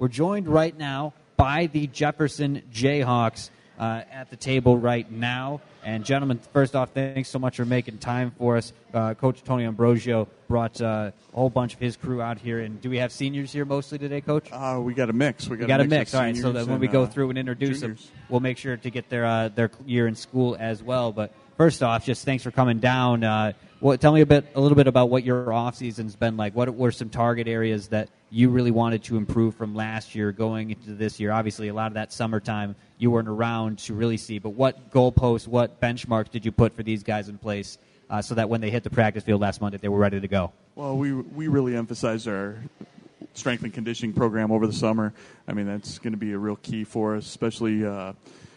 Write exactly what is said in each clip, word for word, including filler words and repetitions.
We're joined right now by the Jefferson Jayhawks uh, at the table right now. And, gentlemen, first off, thanks so much for making time for us. Uh, Coach Tony Ambrosio brought uh, a whole bunch of his crew out here. And do we have seniors here mostly today, Coach? Uh, we got a mix. We got, we got a mix. mix. All right, so that when and, we go uh, through and introduce juniors. them, we'll make sure to get their uh, their year in school as well. But first off, just thanks for coming down. Uh, well, tell me a bit, a little bit about what your off season's been like. What were some target areas that you really wanted to improve from last year going into this year? Obviously, a lot of that summertime you weren't around to really see. But what goalposts, what benchmarks did you put for these guys in place uh, so that when they hit the practice field last Monday, they were ready to go? Well, we we really emphasized our strength and conditioning program over the summer. I mean, that's going to be a real key for us, especially uh,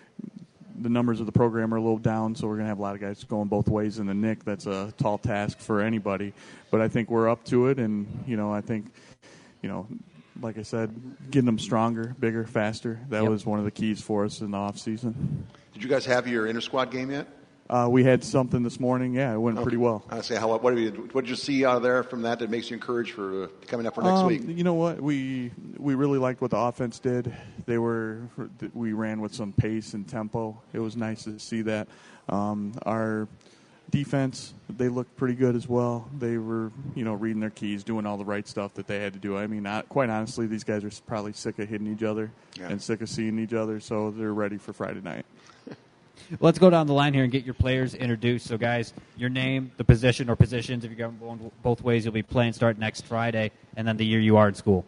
the numbers of the program are a little down, so we're going to have a lot of guys going both ways in the N I C. That's a tall task for anybody. But I think we're up to it, and, you know, I think, you know, like I said, getting them stronger, bigger, faster, that Yep. was one of the keys for us in the off season. Did you guys have your inter-squad game yet? Uh, we had something this morning. Yeah, it went Okay. pretty well. I say, how what did you what did you see out of there from that that makes you encouraged for uh, coming up for next Um, week? You know what? We we really liked what the offense did. They were we ran with some pace and tempo. It was nice to see that. Um, our defense, they looked pretty good as well. They were, you know, reading their keys, doing all the right stuff that they had to do. I mean, not, quite honestly, these guys are probably sick of hitting each other Yeah. and sick of seeing each other, so they're ready for Friday night. Let's go down the line here and get your players introduced. So, guys, your name, the position or positions, if you're going both ways, you'll be playing start next Friday, and then the year you are in school.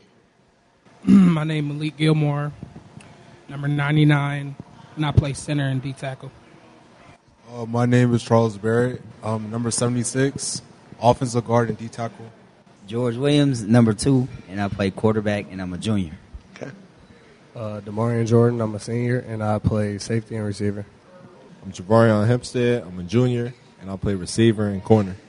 My name is Malik Gilmore, number ninety-nine, and I play center and D-tackle. Uh, my name is Charles Barrett, um, number seventy-six, offensive guard and D-tackle. George Williams, number two, and I play quarterback, and I'm a junior. Okay. Uh, Demarion Jordan, I'm a senior, and I play safety and receiver. I'm Javarion Hempstead, I'm a junior, and I play receiver and corner.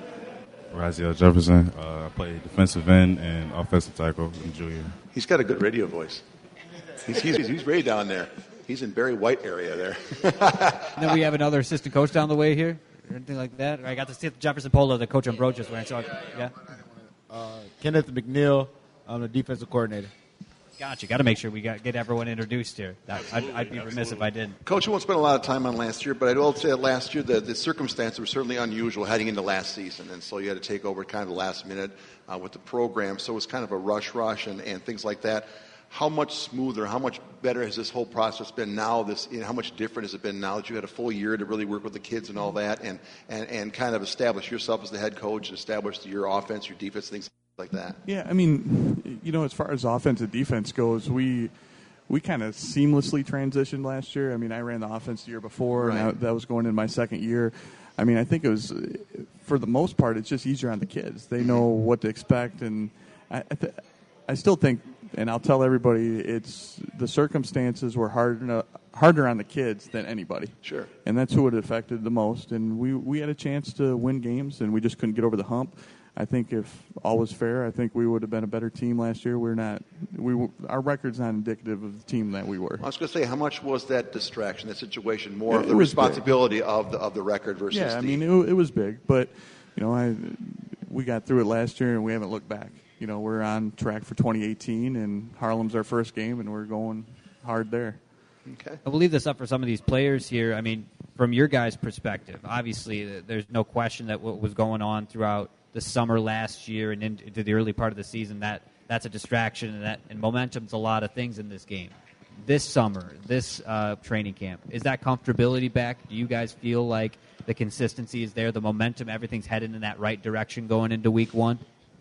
Raziel Jefferson, uh, I play defensive end and offensive tackle. I'm junior. He's got a good radio voice. He's he's, he's way down there. He's in Barry White area there. And then we have another assistant coach down the way here, or anything like that. I got to see the Jefferson polo that Coach Ambrosio was wearing. So, yeah. Uh, Kenneth McNeil, I'm the defensive coordinator. Gotcha. Got to make sure we got get everyone introduced here. That, I'd, I'd be remiss if I didn't. Coach, we won't spend a lot of time on last year, but I will say that last year the, the circumstances were certainly unusual heading into last season, and so you had to take over kind of the last minute uh, with the program. So it was kind of a rush, rush, and, and things like that. How much smoother, how much better has this whole process been now? This, you know, how much different has it been now that you had a full year to really work with the kids and all that, and, and, and kind of establish yourself as the head coach and establish your offense, your defense, things like that? Yeah, I mean, you know, as far as offense and defense goes, we we kind of seamlessly transitioned last year. I mean, I ran the offense the year before, Right. and I, that was going in my second year. I mean, I think it was, for the most part, it's just easier on the kids. They know what to expect, and I, I, th- I still think, and I'll tell everybody, it's the circumstances were harder harder on the kids than anybody. Sure. And that's who it affected the most. And we we had a chance to win games, and we just couldn't get over the hump. I think if all was fair, I think we would have been a better team last year. We're not. We our record's not indicative of the team that we were. I was going to say, how much was that distraction, that situation, more Yeah, of it the was responsibility of the of the record versus Yeah, I the... mean it, it was big, but you know, I we got through it last year, and we haven't looked back. You know, we're on track for twenty eighteen, and Harlem's our first game, and we're going hard there. Okay. I'll leave this up for some of these players here. I mean, from your guys' perspective, obviously there's no question that what was going on throughout the summer last year and into the early part of the season, that that's a distraction, and that and momentum's a lot of things in this game. This summer, this uh, training camp, is that comfortability back? Do you guys feel like the consistency is there, the momentum, everything's headed in that right direction going into week one?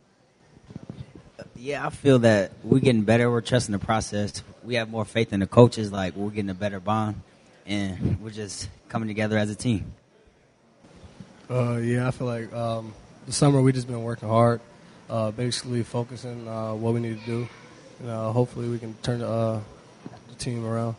Yeah, I feel that we're getting better. We're trusting the process. We have more faith in the coaches. Like, we're getting a better bond, and we're just coming together as a team. Uh, yeah, I feel like um, the summer we just been working hard, uh, basically focusing uh, what we need to do. And, uh, hopefully we can turn the, uh, the team around.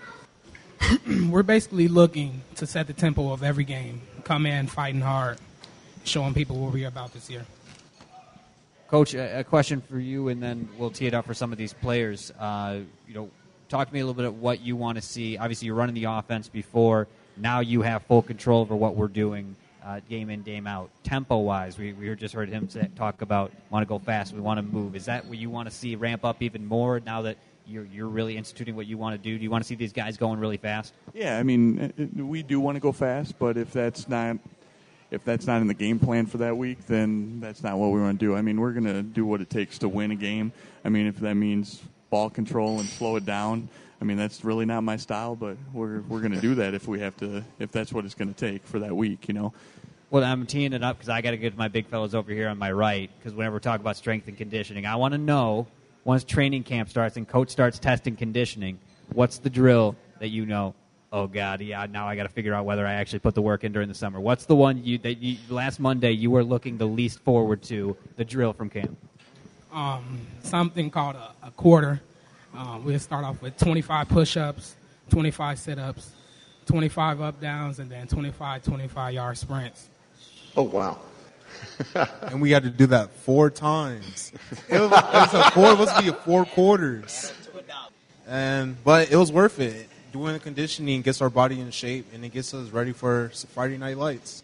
We're basically looking to set the tempo of every game, come in fighting hard, showing people what we're about this year. Coach, a, a question for you, and then we'll tee it up for some of these players. Uh, you know, talk to me a little bit of what you want to see. Obviously, you're running the offense before. Now you have full control over what we're doing. uh, game in, game out. Tempo-wise, we, we just heard him say, talk about want to go fast, we want to move. Is that what you want to see ramp up even more now that you're you're really instituting what you want to do? Do you want to see these guys going really fast? Yeah, I mean, it, we do want to go fast, but if that's not if that's not in the game plan for that week, then that's not what we want to do. I mean, we're going to do what it takes to win a game. I mean, if that means ball control and slow it down, I mean, that's really not my style, but we're we're going to do that if we have to, if that's what it's going to take for that week, you know. Well, I'm teeing it up because I got to get to my big fellows over here on my right, because whenever we talk about strength and conditioning, I want to know, once training camp starts and coach starts testing conditioning, what's the drill that you know, oh, God, yeah, now I got to figure out whether I actually put the work in during the summer. What's the one you that you, last Monday you were looking the least forward to, the drill from camp? Um, something called a, a quarter. Uh, we'll start off with twenty-five push-ups, twenty-five sit-ups, twenty-five up-downs, and then twenty-five twenty-five-yard sprints. Oh, wow. And we had to do that four times. It was, it was a four, it was supposed to be four quarters. And But it was worth it. Doing the conditioning gets our body in shape, and it gets us ready for Friday Night Lights.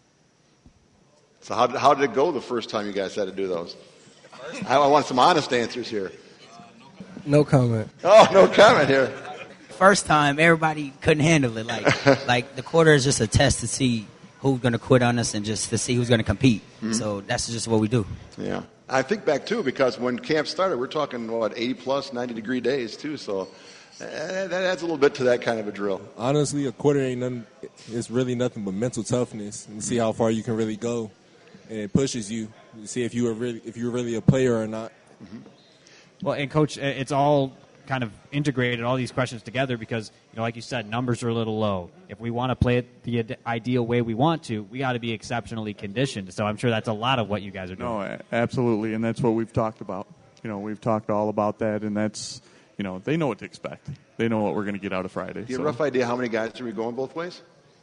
So how, how did it go the first time you guys had to do those? I, I want some honest answers here. No comment. Oh, no comment here. First time, everybody couldn't handle it. Like, like the quarter is just a test to see who's going to quit on us and just to see who's going to compete. Mm-hmm. So that's just what we do. Yeah. I think back, too, because when camp started, we're talking, what, eighty-plus, ninety-degree days, too. So uh, that adds a little bit to that kind of a drill. Honestly, a quarter ain't nothing. It's really nothing but mental toughness and see how far you can really go. And it pushes you to see if you are really, if you're really a player or not. Mm-hmm. Well, and Coach, it's all kind of integrated, all these questions together because, you know, like you said, numbers are a little low. If we want to play it the ideal way we want to, we got to be exceptionally conditioned. So I'm sure that's a lot of what you guys are doing. No, absolutely, and that's what we've talked about. You know, we've talked all about that, and that's, you know, they know what to expect. They know what we're going to get out of Friday. Do you have so. a rough idea how many guys are we going both ways?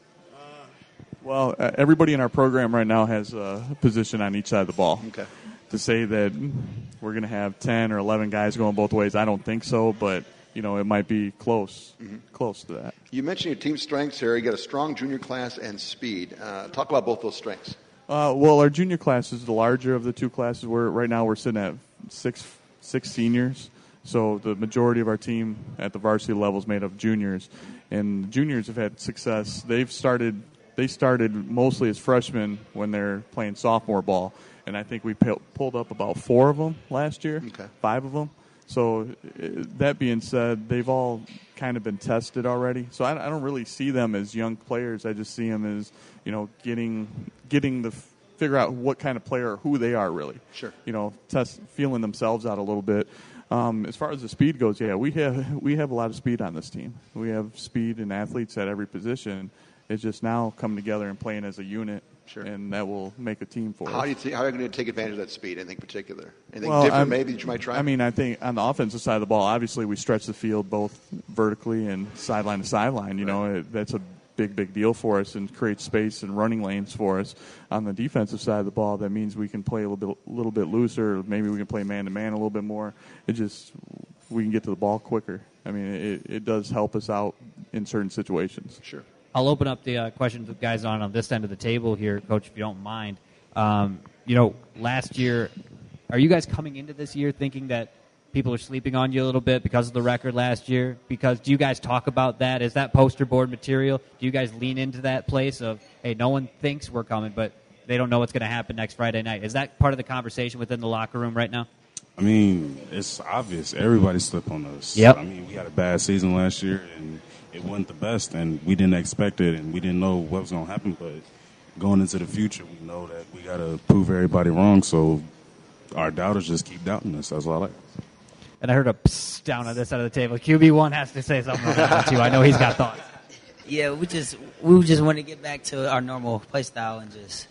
Well, uh, everybody in our program right now has a position on each side of the ball. Okay. To say that we're going to have ten or eleven guys going both ways, I don't think so, but, you know, it might be close, mm-hmm. close to that. You mentioned your team strengths here. You got a strong junior class and speed. Uh, talk about both those strengths. Uh, well, our junior class is the larger of the two classes. We're, right now we're sitting at six six seniors, so the majority of our team at the varsity level is made up of juniors, and the juniors have had success. They've started they started mostly as freshmen when they're playing sophomore ball. And I think we p- pulled up about four of them last year, okay. five of them. So uh, that being said, they've all kind of been tested already. So I, I don't really see them as young players. I just see them as, you know, getting getting the f- figure out what kind of player or who they are really. Sure. You know, test feeling themselves out a little bit. Um, as far as the speed goes, yeah, we have we have a lot of speed on this team. We have speed and athletes at every position. It's just now coming together and playing as a unit. Sure. And that will make a team for how us. Do you th- how are you going to take advantage of that speed? Anything particular? Anything well, different I'm, maybe that you might try? I mean, I think on the offensive side of the ball, obviously we stretch the field both vertically and sideline to sideline. You right. know, it, that's a big, big deal for us and creates space and running lanes for us. On the defensive side of the ball, that means we can play a little bit, little bit looser. Maybe we can play man-to-man a little bit more. It just we can get to the ball quicker. I mean, it, it does help us out in certain situations. Sure. I'll open up the uh, questions with guys on on this end of the table here, Coach, if you don't mind. Um, you know, last year, are you guys coming into this year thinking that people are sleeping on you a little bit because of the record last year? Because do you guys talk about that? Is that poster board material? Do you guys lean into that place of, hey, no one thinks we're coming, but they don't know what's going to happen next Friday night? Is that part of the conversation within the locker room right now? I mean, it's obvious. Everybody slipped on us. Yep. I mean, we had a bad season last year, and it wasn't the best, and we didn't expect it, and we didn't know what was going to happen. But going into the future, we know that we got to prove everybody wrong, so our doubters just keep doubting us. That's all I like. And I heard a psst down on this side of the table. Q B one has to say something on that too. I know he's got thoughts. Yeah, we just we just want to get back to our normal play style and just.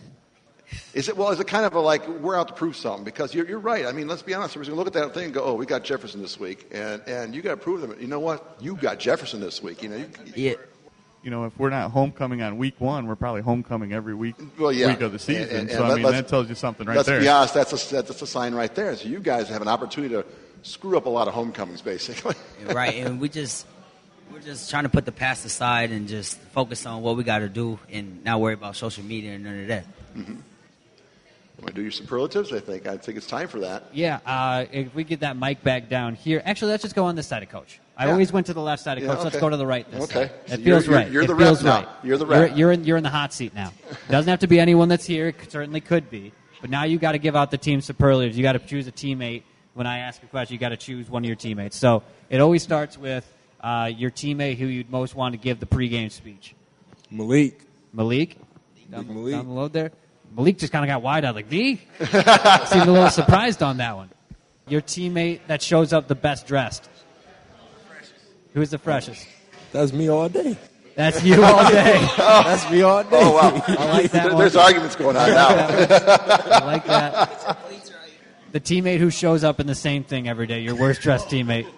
Is it well? Is it kind of a like we're out to prove something? Because you're you're right. I mean, let's be honest. We're going to look at that thing and go, "Oh, we got Jefferson this week," and and you got to prove them. You know what? You got Jefferson this week. You know. You, yeah. You know, if we're not homecoming on week one, we're probably homecoming every week well, yeah. week of the season. And, and, so, and I mean, that tells you something right let's there. Let's be honest. That's a, that's a sign right there. So you guys have an opportunity to screw up a lot of homecomings, basically. Right, and we just We're just trying to put the past aside and just focus on what we got to do and not worry about social media and none of that. Mm-hmm. Want to do your superlatives? I think I think it's time for that. Yeah, uh, if we get that mic back down here. Actually, let's just go on this side of Coach. I Yeah. always went to the left side of Yeah, Coach. Let's okay. go to the right this Okay. side. So It you're- feels you're- right. you're it the feels rep now. right. You're the You're, rep. you're in you're in the hot seat now. Doesn't have to be anyone that's here. It certainly could be. But now you got to give out the team superlatives. You got to choose a teammate. When I ask a question, you got to choose one of your teammates. So it always starts with uh, your teammate who you'd most want to give the pregame speech. Malik. Malik? Down, Malik. down the load there. Malik just kind of got wide-eyed, like, me? Seemed a little surprised on that one. Your teammate that shows up the best dressed. Who is the freshest? That's me all day. That's you all day. That's me all day. Oh, wow. I like that one. There's arguments going on now. I like that. The teammate who shows up in the same thing every day, your worst dressed teammate.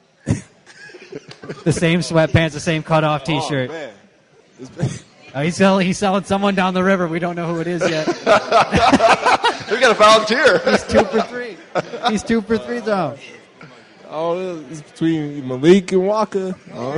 The same sweatpants, the same cutoff T-shirt. Oh, man. Oh, he's selling. He's selling someone down the river. We don't know who it is yet. We got a volunteer. He's two for three. He's two for three though. Oh, it's between Malik and Walker.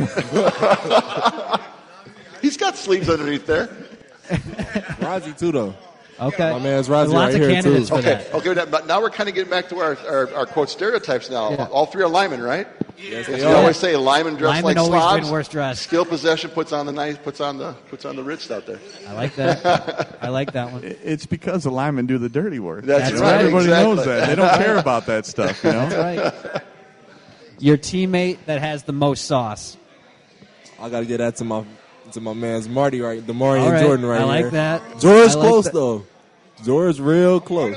He's got sleeves underneath there. Raji too, though. Okay. My man's There's Raji lots right of here candidates too. for Okay, that. okay. But now we're kind of getting back to our our, our quote stereotypes now. Yeah. All three are linemen, right? Yes, As they we are. always say, linemen dress Linemen like always slobs. win worst dressed. Skill possession puts on the nice, puts on the puts on the rich out there. I like that. I like that one. It's because the linemen do the dirty work. That's That's right. right. Everybody exactly. knows that. They don't care about that stuff, you know? That's right. Your teammate that has the most sauce. I gotta get that to my to my man's Marty right, Damari All and right. Jordan right I like here. that. George I like close that. though. George real close.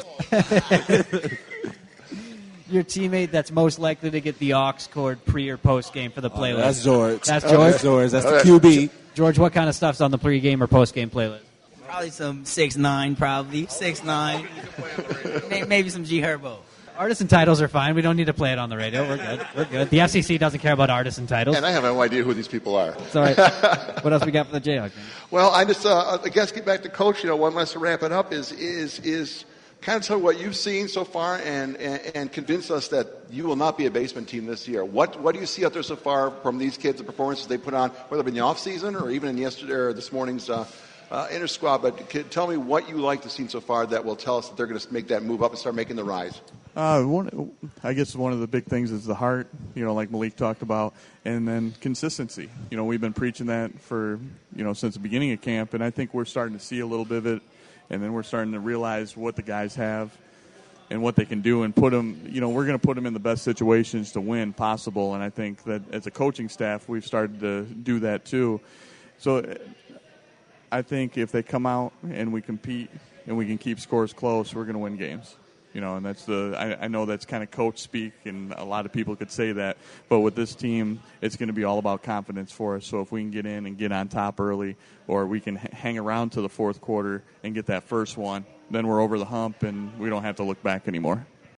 Your teammate that's most likely to get the aux cord pre or post game for the playlist. Oh, that's George. That's Oh, George? That's George. That's Okay. the Q B. George, what kind of stuff's on the pre-game or post-game playlist? Probably some six nine, probably six nine. May- Maybe some G Herbo. Artisan titles are fine. We don't need to play it on the radio. We're good. We're good. The F C C doesn't care about artisan titles. And I have no idea who these people are. It's all right. What else we got for the Jayhawks? Well, I just, uh, I guess, get back to Coach. You know, one last to wrap it up is is is kind of tell what you've seen so far and, and and convince us that you will not be a basement team this year. What what do you see out there so far from these kids, the performances they put on, whether it be in the off season or even in yesterday or this morning's uh, uh, inter squad? But can, tell me what you like to see so far that will tell us that they're going to make that move up and start making the rise. Uh, one, I guess one of the big things is the heart, you know, like Malik talked about, and then consistency. You know, we've been preaching that for, you know, since the beginning of camp, and I think we're starting to see a little bit of it, and then we're starting to realize what the guys have and what they can do and put them, you know, we're going to put them in the best situations to win possible, and I think that as a coaching staff, we've started to do that too. So I think if they come out and we compete and we can keep scores close, we're going to win games. You know, and that's the, I, I know that's kind of coach speak, and a lot of people could say that. But with this team, it's going to be all about confidence for us. So if we can get in and get on top early, or we can h- hang around to the fourth quarter and get that first one, then we're over the hump and we don't have to look back anymore.